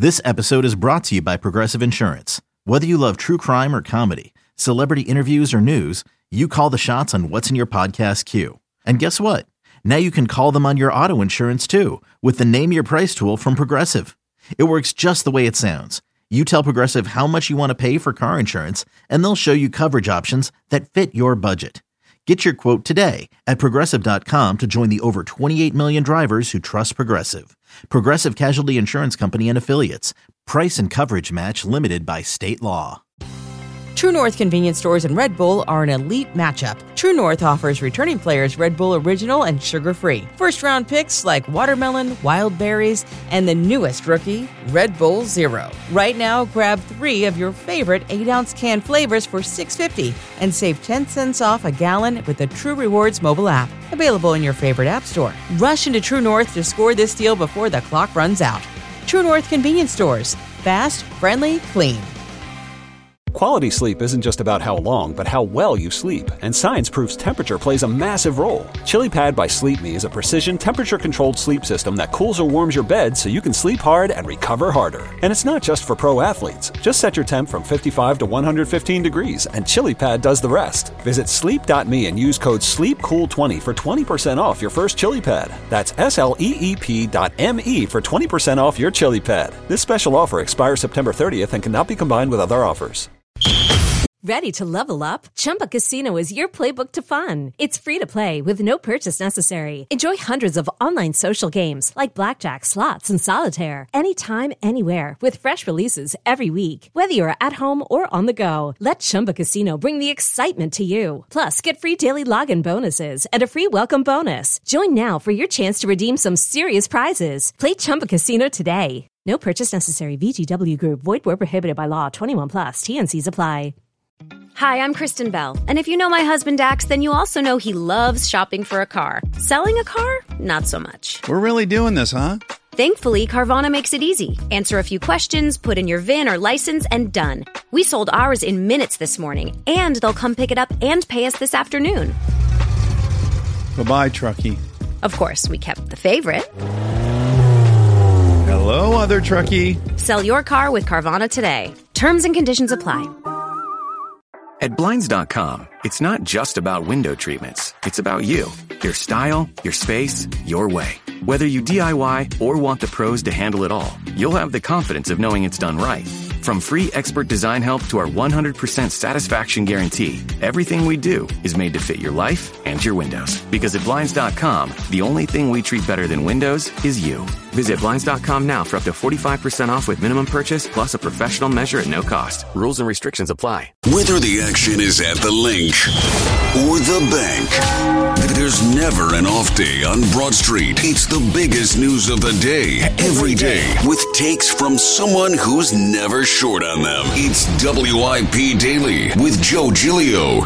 This episode is brought to you by Progressive Insurance. Whether you love true crime or comedy, celebrity interviews or news, you call the shots on what's in your podcast queue. And guess what? Now you can call them on your auto insurance too with the Name Your Price tool from Progressive. It works just the way it sounds. You tell Progressive how much you want to pay for car insurance, and they'll show you coverage options that fit your budget. Get your quote today at Progressive.com to join the over 28 million drivers who trust Progressive. Progressive Casualty Insurance Company and Affiliates. Price and coverage match limited by state law. True North convenience stores and Red Bull are an elite matchup. True North offers returning players Red Bull Original and sugar-free. First-round picks like watermelon, wild berries, and the newest rookie, Red Bull Zero. Right now, grab 3 of your favorite 8-ounce can flavors for $6.50 and save 10 cents off a gallon with the True Rewards mobile app. Available in your favorite app store. Rush into True North to score this deal before the clock runs out. True North convenience stores. Fast, friendly, clean. Quality sleep isn't just about how long, but how well you sleep. And science proves temperature plays a massive role. ChiliPad by Sleep Me is a precision temperature-controlled sleep system that cools or warms your bed so you can sleep hard and recover harder. And it's not just for pro athletes. Just set your temp from 55 to 115 degrees, and ChiliPad does the rest. Visit sleep.me and use code SLEEPCOOL20 for 20% off your first ChiliPad. That's SLEEP.me for 20% off your ChiliPad. This special offer expires September 30th and cannot be combined with other offers. Ready to level up? Chumba Casino is your playbook to fun. It's free to play with no purchase necessary. Enjoy hundreds of online social games like blackjack, slots, and solitaire. Anytime, anywhere with fresh releases every week. Whether you're at home or on the go, let Chumba Casino bring the excitement to you. Plus, get free daily login bonuses and a free welcome bonus. Join now for your chance to redeem some serious prizes. Play Chumba Casino today. No purchase necessary. VGW Group. Void where prohibited by law. 21 plus. TNCs apply. Hi, I'm Kristen Bell. And if you know my husband Dax, then you also know he loves shopping for a car. Selling a car? Not so much. We're really doing this, huh? Thankfully, Carvana makes it easy. Answer a few questions, put in your VIN or license, and done. We sold ours in minutes this morning, and they'll come pick it up and pay us this afternoon. Bye-bye, Truckee. Of course, we kept the favorite. Hello, other Truckee. Sell your car with Carvana today. Terms and conditions apply. At Blinds.com, it's not just about window treatments. It's about you, your style, your space, your way. Whether you DIY or want the pros to handle it all, you'll have the confidence of knowing it's done right. From free expert design help to our 100% satisfaction guarantee, everything we do is made to fit your life and your windows. Because at Blinds.com, the only thing we treat better than windows is you. Visit Blinds.com now for up to 45% off with minimum purchase plus a professional measure at no cost. Rules and restrictions apply. Whether the action is at the link or the bank, there's never an off day on Broad Street. It's the biggest news of the day, every day, with takes from someone who's never short on them. It's WIP Daily with Joe Giglio.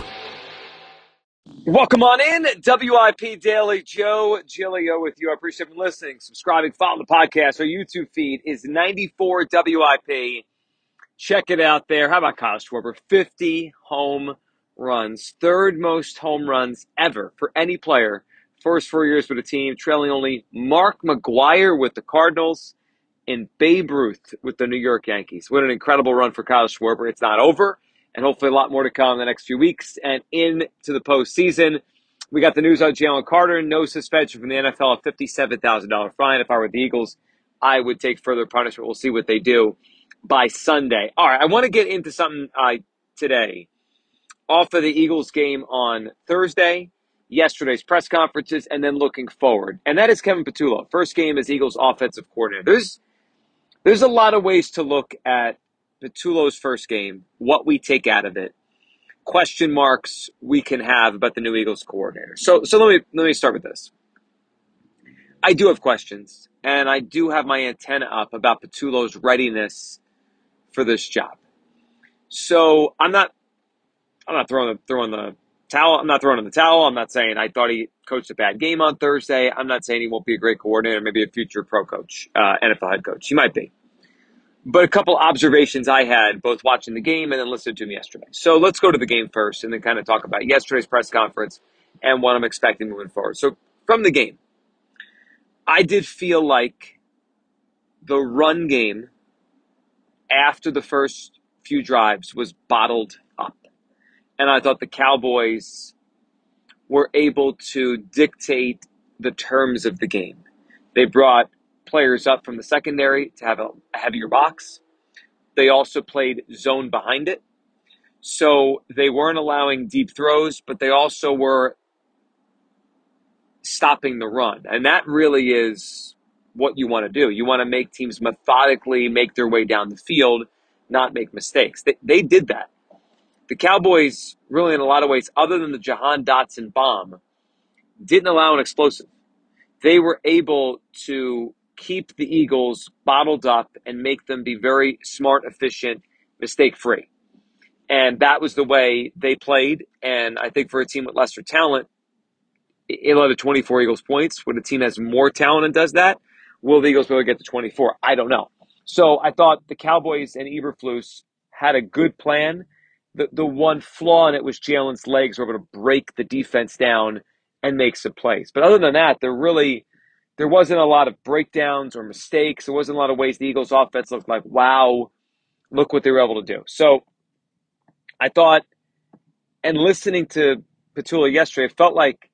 Welcome on in, WIP Daily. Joe Giglio with you. I appreciate you listening, subscribing, follow the podcast. Our YouTube feed is 94 WIP. Check it out there. How about Kyle Schwarber? 50 home runs. Third most home runs ever for any player. First 4 years with a team, trailing only Mark McGwire with the Cardinals and Babe Ruth with the New York Yankees. What an incredible run for Kyle Schwarber. It's not over, and hopefully a lot more to come in the next few weeks and into the postseason. We got the news on Jalen Carter. No suspension from the NFL, a $57,000 fine. If I were the Eagles, I would take further punishment. We'll see what they do by Sunday. All right, I want to get into something today. Off of the Eagles game on Thursday, yesterday's press conferences, and then looking forward. And that is Kevin Patullo. First game as Eagles offensive coordinator. There's a lot of ways to look at Patullo's first game, what we take out of it, question marks we can have about the new Eagles coordinator. So let me start with this. I do have questions, and I do have my antenna up about Patullo's readiness for this job. So I'm not throwing the towel. I'm not throwing in the towel. I'm not saying I thought he coached a bad game on Thursday. I'm not saying he won't be a great coordinator, maybe a future pro coach, NFL head coach. He might be. But a couple observations I had both watching the game and then listening to him yesterday. So let's go to the game first and then kind of talk about yesterday's press conference and what I'm expecting moving forward. So from the game, I did feel like the run game after the first few drives was bottled up. And I thought the Cowboys were able to dictate the terms of the game. They brought players up from the secondary to have a heavier box. They also played zone behind it. So they weren't allowing deep throws, but they also were stopping the run. And that really is what you want to do. You want to make teams methodically make their way down the field, not make mistakes. They did that. The Cowboys, really in a lot of ways, other than the Jahan Dotson bomb, didn't allow an explosive. They were able to keep the Eagles bottled up and make them be very smart, efficient, mistake-free. And that was the way they played. And I think for a team with lesser talent, it led to 24 Eagles points. When a team has more talent and does that, will the Eagles be able to get to 24? I don't know. So I thought the Cowboys and Eberflus had a good plan. The one flaw in it was Jalen's legs were able to break the defense down and make some plays. But other than that, there wasn't a lot of breakdowns or mistakes. There wasn't a lot of ways the Eagles offense looked like, wow, look what they were able to do. So I thought, and listening to Petula yesterday, it felt like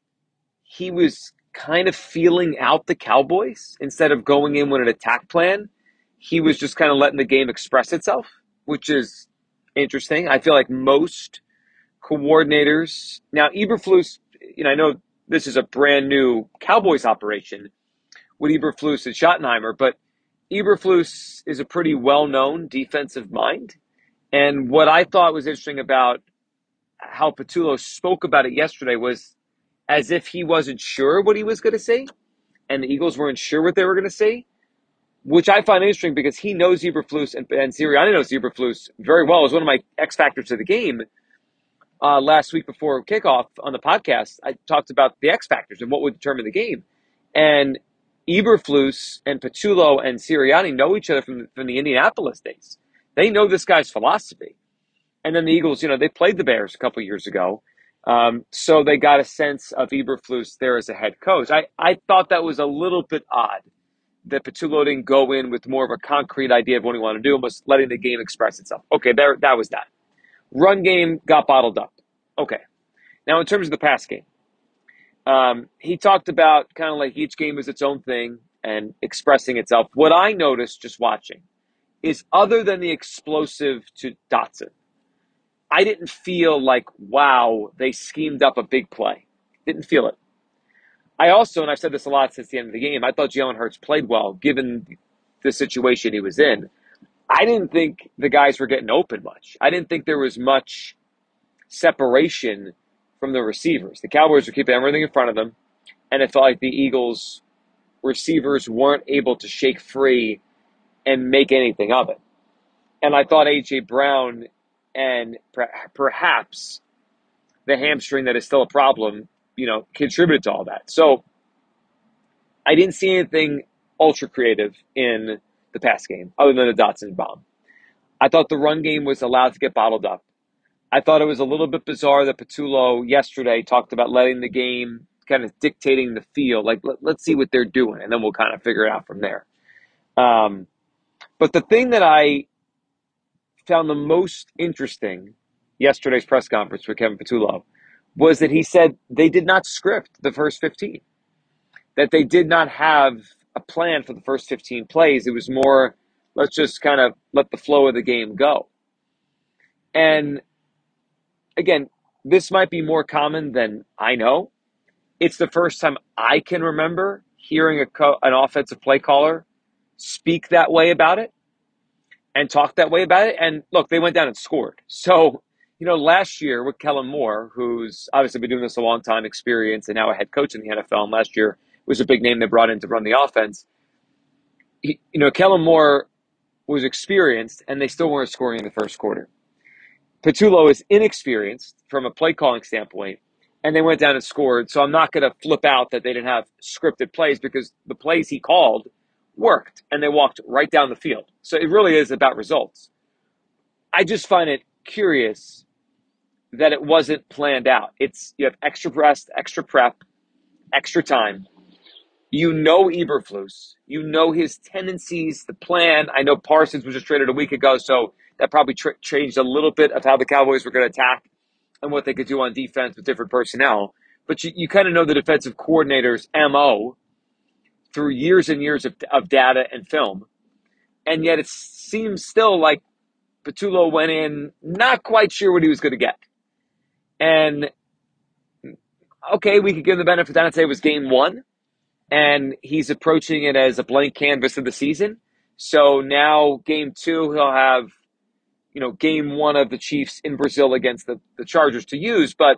he was kind of feeling out the Cowboys instead of going in with an attack plan. He was just kind of letting the game express itself, which is interesting. I feel like most coordinators now, Eberflus, I know this is a brand new Cowboys operation with Eberflus and Schottenheimer, but Eberflus is a pretty well-known defensive mind. And what I thought was interesting about how Petula spoke about it yesterday was as if he wasn't sure what he was going to say, and the Eagles weren't sure what they were going to say, which I find interesting because he knows Eberflus and Sirianni knows Eberflus very well. It was one of my X factors of the game. Last week before kickoff on the podcast, I talked about the X factors and what would determine the game. And Eberflus and Petula and Sirianni know each other from the Indianapolis days. They know this guy's philosophy. And then the Eagles, they played the Bears a couple years ago. So they got a sense of Eberflus there as a head coach. I thought that was a little bit odd that Petula didn't go in with more of a concrete idea of what he wanted to do and was letting the game express itself. Okay, that was that. Run game got bottled up. Okay. Now, in terms of the pass game, he talked about kind of like each game is its own thing and expressing itself. What I noticed just watching is other than the explosive to Dotson, I didn't feel like, wow, they schemed up a big play. Didn't feel it. I also, and I've said this a lot since the end of the game, I thought Jalen Hurts played well given the situation he was in. I didn't think the guys were getting open much. I didn't think there was much separation from the receivers. The Cowboys were keeping everything in front of them, and it felt like the Eagles receivers weren't able to shake free and make anything of it. And I thought A.J. Brown and perhaps the hamstring that is still a problem, contributed to all that. So I didn't see anything ultra creative in the pass game other than the Dotson bomb. I thought the run game was allowed to get bottled up. I thought it was a little bit bizarre that Petula yesterday talked about letting the game kind of dictating the field. Like, let's see what they're doing, and then we'll kind of figure it out from there. But the thing that I found the most interesting yesterday's press conference with Kevin Petula was that he said they did not script the first 15, that they did not have a plan for the first 15 plays. It was more, let's just kind of let the flow of the game go. And again, this might be more common than I know. It's the first time I can remember hearing an offensive play caller speak that way about it and talk that way about it. And look, they went down and scored. So, last year with Kellen Moore, who's obviously been doing this a long time, experience, and now a head coach in the NFL, and last year was a big name they brought in to run the offense. Kellen Moore was experienced, and they still weren't scoring in the first quarter. Petula is inexperienced from a play calling standpoint, and they went down and scored. So I'm not going to flip out that they didn't have scripted plays because the plays he called worked, and they walked right down the field. So it really is about results. I just find it curious that it wasn't planned out. You have extra rest, extra prep, extra time. You know Eberflus. You know his tendencies, the plan. I know Parsons was just traded a week ago, so that probably changed a little bit of how the Cowboys were going to attack and what they could do on defense with different personnel. But you kind of know the defensive coordinator's MO through years and years of data and film. And yet it seems still like Patullo went in not quite sure what he was going to get. And, okay, we could give him the benefit of the doubt and say it was game one. And he's approaching it as a blank canvas of the season. So now game two, he'll have, game one of the Chiefs in Brazil against the Chargers to use. But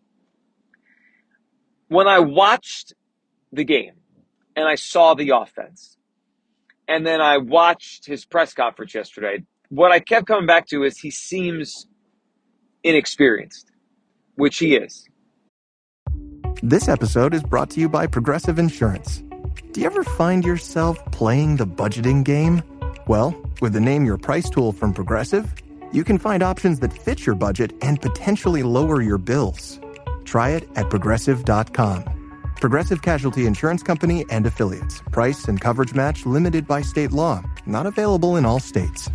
when I watched the game and I saw the offense, and then I watched his press conference yesterday, what I kept coming back to is he seems inexperienced, which he is. This episode is brought to you by Progressive Insurance. Do you ever find yourself playing the budgeting game? Well, with the Name Your Price tool from Progressive, you can find options that fit your budget and potentially lower your bills. Try it at Progressive.com. Progressive Casualty Insurance Company and Affiliates. Price and coverage match limited by state law. Not available in all states.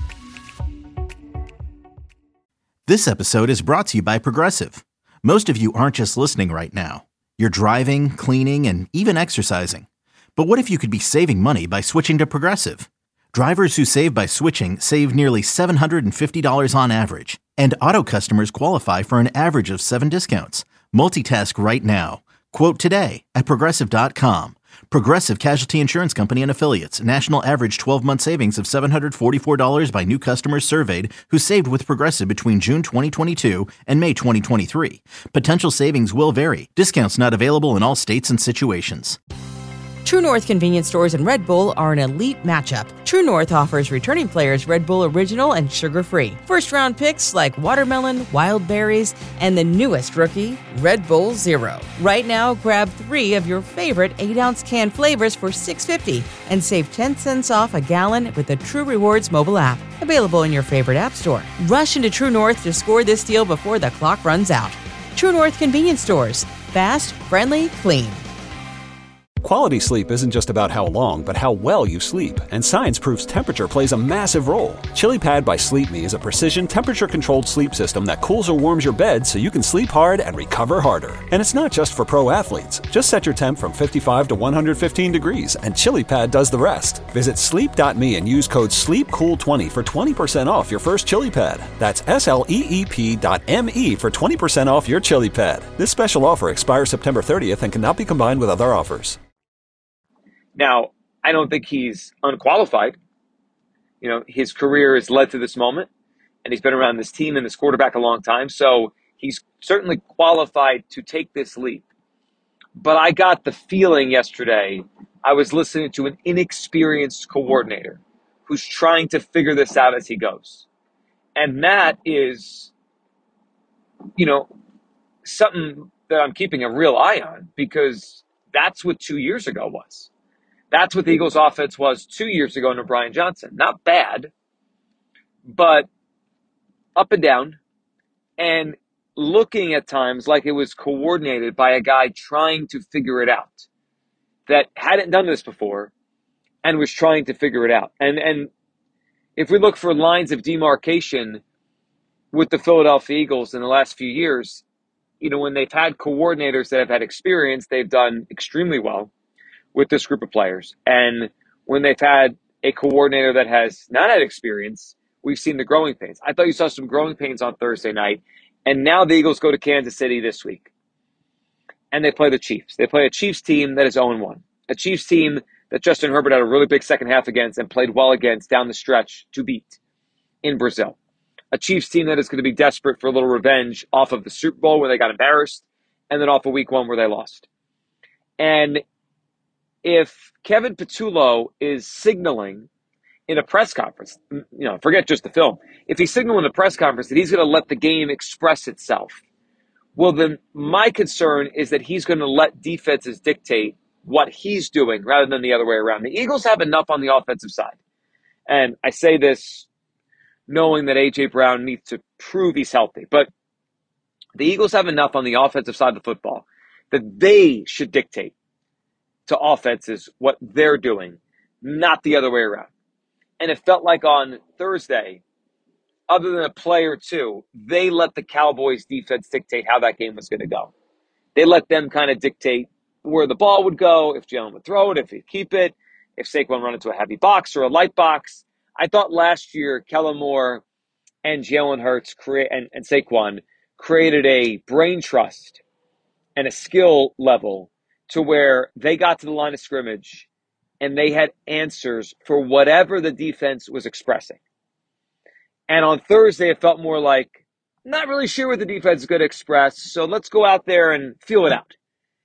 This episode is brought to you by Progressive. Most of you aren't just listening right now. You're driving, cleaning, and even exercising. But what if you could be saving money by switching to Progressive? Drivers who save by switching save nearly $750 on average. And auto customers qualify for an average of 7 discounts. Multitask right now. Quote today at Progressive.com. Progressive Casualty Insurance Company and Affiliates. National average 12-month savings of $744 by new customers surveyed who saved with Progressive between June 2022 and May 2023. Potential savings will vary. Discounts not available in all states and situations. True North convenience stores and Red Bull are an elite matchup. True North offers returning players Red Bull Original and sugar-free. First-round picks like watermelon, wild berries, and the newest rookie, Red Bull Zero. Right now, grab 3 of your favorite 8-ounce can flavors for $6.50 and save 10 cents off a gallon with the True Rewards mobile app. Available in your favorite app store. Rush into True North to score this deal before the clock runs out. True North convenience stores. Fast, friendly, clean. Quality sleep isn't just about how long, but how well you sleep. And science proves temperature plays a massive role. ChiliPad by Sleep Me is a precision temperature-controlled sleep system that cools or warms your bed so you can sleep hard and recover harder. And it's not just for pro athletes. Just set your temp from 55 to 115 degrees, and ChiliPad does the rest. Visit sleep.me and use code SLEEPCOOL20 for 20% off your first ChiliPad. That's SLEEP.me for 20% off your ChiliPad. This special offer expires September 30th and cannot be combined with other offers. Now, I don't think he's unqualified. His career has led to this moment, and he's been around this team and this quarterback a long time, so he's certainly qualified to take this leap. But I got the feeling yesterday I was listening to an inexperienced coordinator who's trying to figure this out as he goes. And that is, something that I'm keeping a real eye on, because that's what 2 years ago was. That's what the Eagles' offense was 2 years ago under Brian Johnson. Not bad, but up and down, and looking at times like it was coordinated by a guy trying to figure it out, that hadn't done this before and was trying to figure it out. And if we look for lines of demarcation with the Philadelphia Eagles in the last few years, when they've had coordinators that have had experience, they've done extremely well with this group of players. And when they've had a coordinator that has not had experience, we've seen the growing pains. I thought you saw some growing pains on Thursday night. And now the Eagles go to Kansas City this week. And they play the Chiefs. They play a Chiefs team that is 0-1. A Chiefs team that Justin Herbert had a really big second half against and played well against down the stretch to beat in Brazil. A Chiefs team that is going to be desperate for a little revenge off of the Super Bowl where they got embarrassed, and then off of week 1 where they lost. And if Kevin Patullo is signaling in a press conference, forget just the film, if he's signaling in a press conference that he's going to let the game express itself, well, then my concern is that he's going to let defenses dictate what he's doing rather than the other way around. The Eagles have enough on the offensive side. And I say this knowing that A.J. Brown needs to prove he's healthy. But the Eagles have enough on the offensive side of the football that they should dictate to offense is what they're doing, not the other way around. And it felt like on Thursday, other than a play or two, they let the Cowboys defense dictate how that game was going to go. They let them kind of dictate where the ball would go, if Jalen would throw it, if he'd keep it, if Saquon run into a heavy box or a light box. I thought last year, Kellen Moore and Jalen Hurts and Saquon created a brain trust and a skill level to where they got to the line of scrimmage and they had answers for whatever the defense was expressing. And on Thursday, it felt more like, not really sure what the defense is going to express, so let's go out there and feel it out.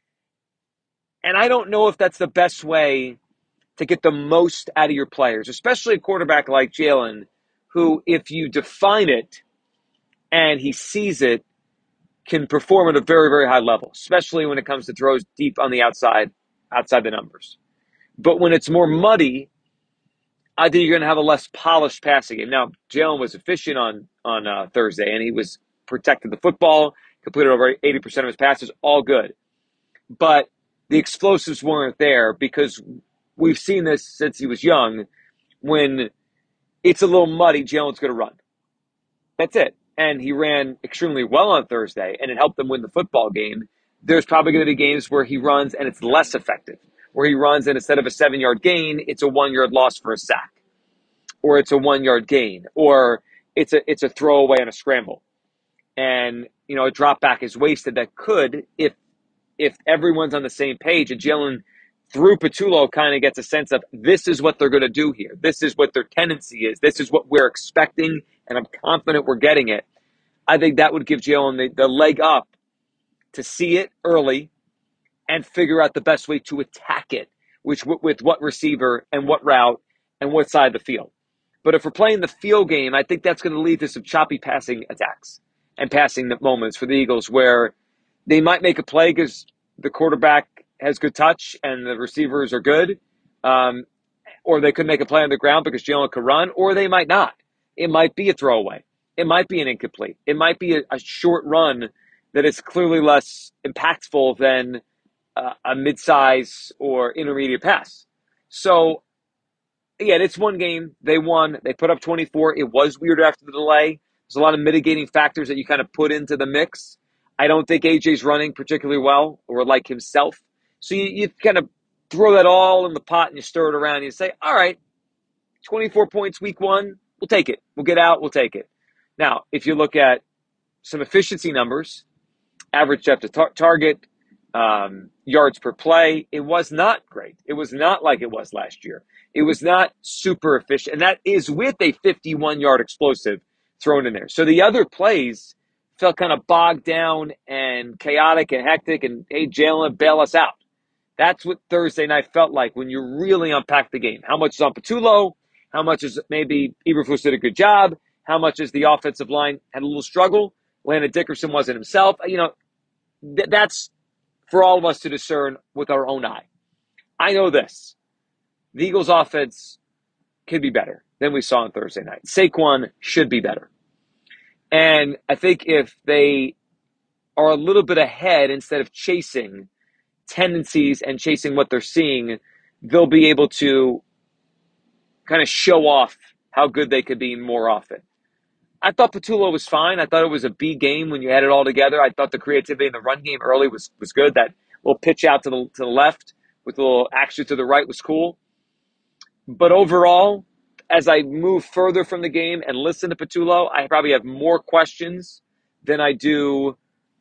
And I don't know if that's the best way to get the most out of your players, especially a quarterback like Jalen, who, if you define it and he sees it, can perform at a very, very high level, especially when it comes to throws deep on the outside the numbers. But when it's more muddy, I think you're going to have a less polished passing game. Now, Jalen was efficient on Thursday, and he was protected the football, completed over 80% of his passes, all good. But the explosives weren't there because we've seen this since he was young. When it's a little muddy, Jalen's going to run. That's it. And he ran extremely well on Thursday, and it helped them win the football game. There's probably going to be games where he runs and it's less effective, where he runs and instead of a 7-yard gain, it's a 1-yard loss for a sack, or it's a 1-yard gain, or it's a throwaway and a scramble. And, a drop back is wasted that could, if everyone's on the same page, and Jalen through Patullo kind of gets a sense of this is what they're going to do here. This is what their tendency is. This is what we're expecting, and I'm confident we're getting it. I think that would give Jalen the leg up to see it early and figure out the best way to attack it, with what receiver and what route and what side of the field. But if we're playing the field game, I think that's going to lead to some choppy passing attacks and passing moments for the Eagles where they might make a play because the quarterback has good touch and the receivers are good, or they could make a play on the ground because Jalen could run, or they might not. It might be a throwaway. It might be an incomplete. It might be a short run that is clearly less impactful than a mid-size or intermediate pass. So, again, it's one game. They won. They put up 24. It was weird after the delay. There's a lot of mitigating factors that you kind of put into the mix. I don't think AJ's running particularly well or like himself. So you kind of throw that all in the pot and you stir it around and you say, all right, 24 points week one, we'll take it. We'll get out, we'll take it. Now, if you look at some efficiency numbers, average depth of target, yards per play, it was not great. It was not like it was last year. It was not super efficient. And that is with a 51-yard explosive thrown in there. So the other plays felt kind of bogged down and chaotic and hectic and, hey, Jalen, bail us out. That's what Thursday night felt like when you really unpack the game. How much is on Patullo? How much is maybe Eberflus did a good job? How much is the offensive line had a little struggle? Landon Dickerson wasn't himself. That's for all of us to discern with our own eye. I know this. The Eagles' offense could be better than we saw on Thursday night. Saquon should be better. And I think if they are a little bit ahead instead of chasing tendencies and chasing what they're seeing, they'll be able to kind of show off how good they could be more often. I thought Patullo was fine. I thought it was a B game when you had it all together. I thought the creativity in the run game early was good. That little pitch out to the left with a little action to the right was cool. But overall, as I move further from the game and listen to Patullo, I probably have more questions than I do,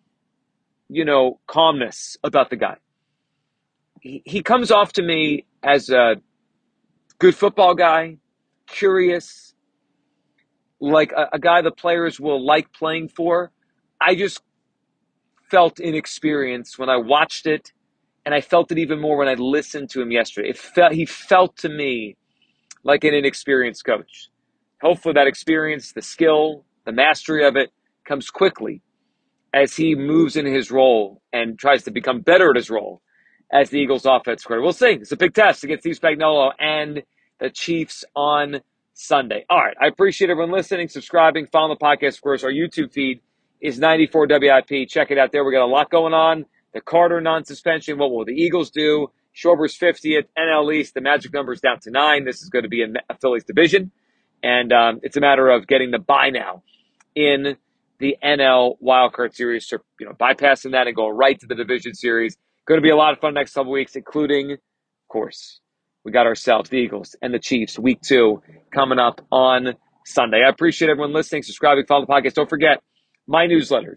calmness about the guy. He comes off to me as a good football guy, curious, like a guy the players will like playing for. I just felt inexperienced when I watched it, and I felt it even more when I listened to him yesterday. He felt to me like an inexperienced coach. Hopefully that experience, the skill, the mastery of it comes quickly as he moves into his role and tries to become better at his role as the Eagles offense coordinator. We'll see. It's a big test against Steve Spagnuolo and the Chiefs on Sunday. All right. I appreciate everyone listening, subscribing, following the podcast. Of course, our YouTube feed is 94 WIP. Check it out there. We got a lot going on. The Carter non-suspension. What will the Eagles do? Schwarber's 50th NL East. The magic number is down to 9. This is going to be a Phillies division. And it's a matter of getting the bye now in the NL Wildcard Series. So, bypassing that and going right to the division series. Going to be a lot of fun next couple weeks, including, of course, we got ourselves, the Eagles and the Chiefs, week 2 coming up on Sunday. I appreciate everyone listening, subscribing, follow the podcast. Don't forget my newsletter,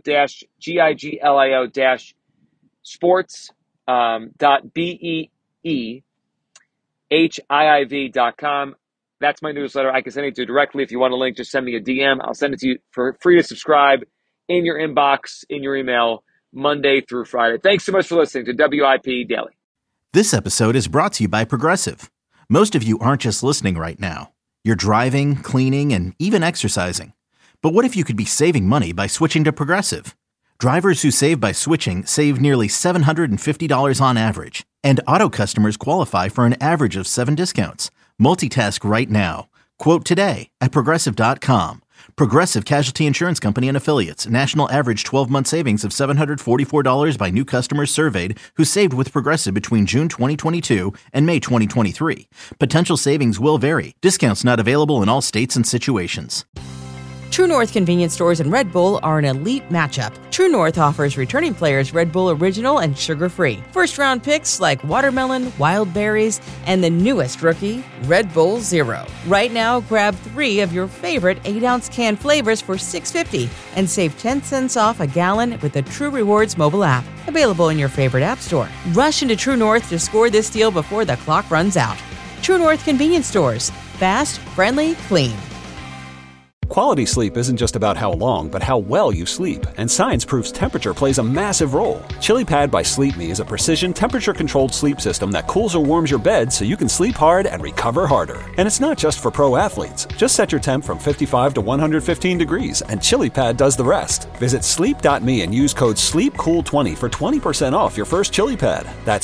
joe-giglio-sports.beehiiv.com. That's my newsletter. I can send it to you directly. If you want a link, just send me a DM. I'll send it to you for free to subscribe in your inbox, in your email, Monday through Friday. Thanks so much for listening to WIP Daily. This episode is brought to you by Progressive. Most of you aren't just listening right now. You're driving, cleaning, and even exercising. But what if you could be saving money by switching to Progressive? Drivers who save by switching save nearly $750 on average. And auto customers qualify for an average of 7 discounts. Multitask right now. Quote today at Progressive.com. Progressive Casualty Insurance Company and Affiliates. National average 12-month savings of $744 by new customers surveyed who saved with Progressive between June 2022 and May 2023. Potential savings will vary. Discounts not available in all states and situations. True North convenience stores and Red Bull are an elite matchup. True North offers returning players Red Bull Original and sugar-free. First-round picks like watermelon, wild berries, and the newest rookie, Red Bull Zero. Right now, grab 3 of your favorite 8-ounce can flavors for $6.50 and save 10 cents off a gallon with the True Rewards mobile app. Available in your favorite app store. Rush into True North to score this deal before the clock runs out. True North convenience stores. Fast, friendly, clean. Quality sleep isn't just about how long, but how well you sleep. And science proves temperature plays a massive role. ChiliPad by Sleep Me is a precision temperature-controlled sleep system that cools or warms your bed so you can sleep hard and recover harder. And it's not just for pro athletes. Just set your temp from 55 to 115 degrees, and ChiliPad does the rest. Visit sleep.me and use code SLEEPCOOL20 for 20% off your first ChiliPad. That's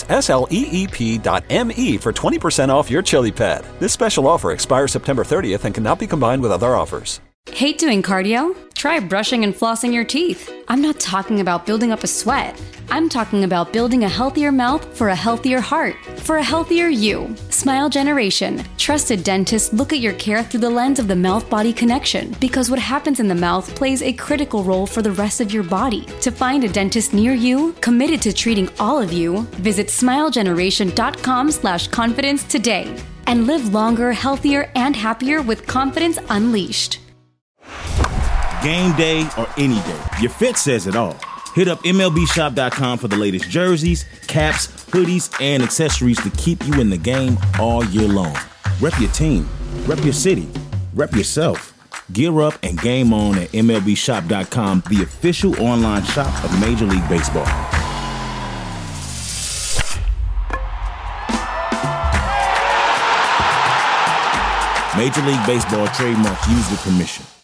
SLEEP.me for 20% off your ChiliPad. This special offer expires September 30th and cannot be combined with other offers. Hate doing cardio? Try brushing and flossing your teeth. I'm not talking about building up a sweat. I'm talking about building a healthier mouth for a healthier heart, for a healthier you. Smile Generation. Trusted dentists look at your care through the lens of the mouth-body connection, because what happens in the mouth plays a critical role for the rest of your body. To find a dentist near you, committed to treating all of you, visit smilegeneration.com/confidence today. And live longer, healthier, and happier with confidence unleashed. Game day or any day, your fit says it all. Hit up MLBshop.com for the latest jerseys, caps, hoodies, and accessories to keep you in the game all year long. Rep your team, rep your city, rep yourself. Gear up and game on at MLBshop.com, the official online shop of Major League Baseball. Major League Baseball trademarks used with permission.